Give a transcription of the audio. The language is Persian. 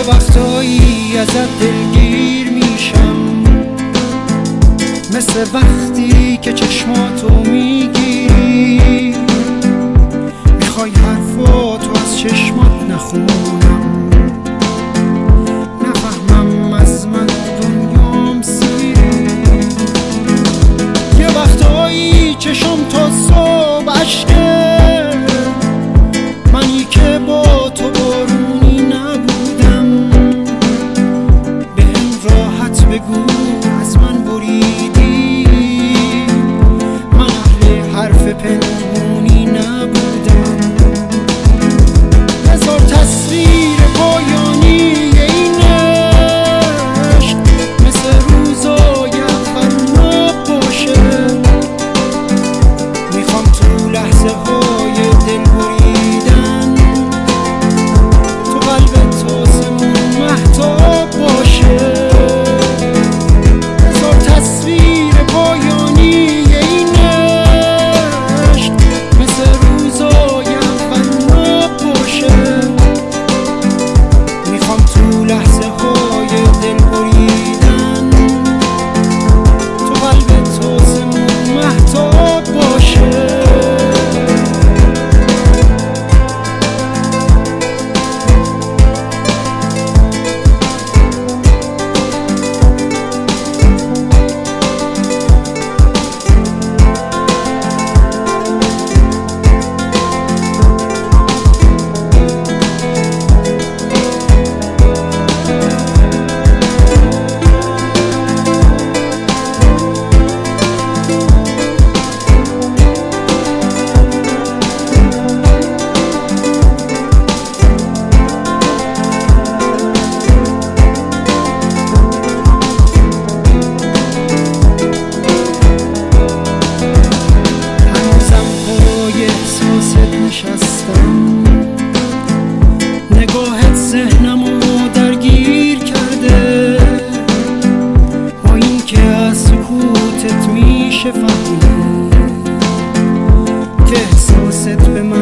وقتایی ازت دلگیر میشم، مثل وقتی که چشماتو میگیری، میخوای حرفاتو از چشمات نخونم، نفهمم از من دنیام سیری. یه وقتایی چشم تا صبح اشکه، منی که با تو بارونی نبودم، بهم راحت بگو از من بریدی، من اهل حرف پنهونی نبودم. هزار تصویر پایانی این عشق مثل روزای اول نباشه، میخوام تو لحظه های دل بریدن تو قلب تازمون مهتاب باشه. هزار تصویر پایانی این عشق مثل روزای اول نباشه، میخوام تو لحظه های دل بریدن تو قلب تازمون مهتاب باشه. نگاهت ذهنمو درگیر کرده، با این که از سکوتت میشه فهمید که احساست به من